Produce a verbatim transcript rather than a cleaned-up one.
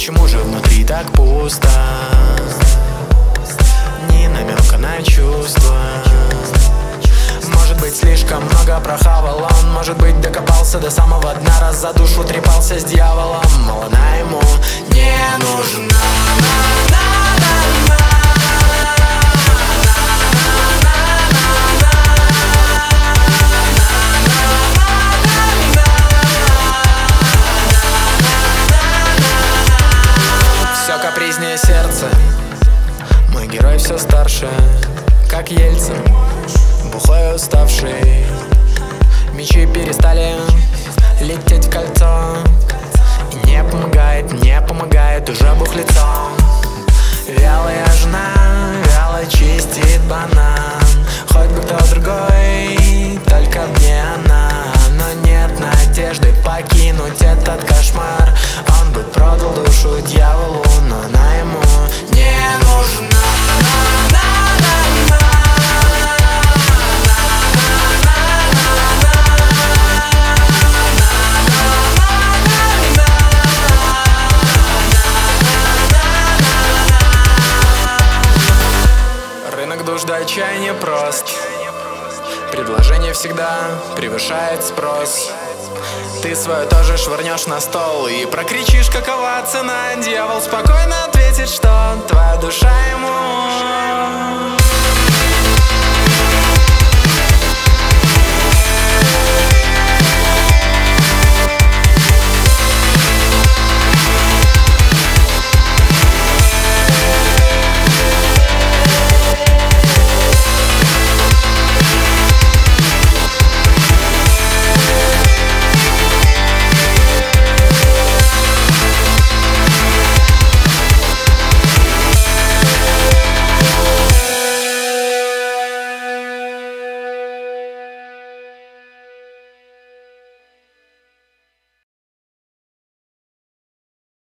почему же внутри так пусто? Ни намека на чувства. Может быть, слишком много прохавал он. Может быть, докопался до самого дна. Раз за душу трепался с дьяволом. Мало она ему не нужна. Все капризнее сердце. Мой герой все старше, как Ельцин, бухой и уставший. Мечи перестали лететь в кольцо. И не помогает, не помогает уже бухлицо. Вялая жена вяло чистит банан. Хоть бы кто другой, только мне она. Но нет надежды покинуть этот кошмар. Он бы продал душу дьяволу, но она ему не нужна. Рынок душ до отчаяния прост. Предложение всегда превышает спрос. Ты свое тоже швырнешь на стол и прокричишь, какова цена. Дьявол спокойно ответит, что твоя душа ему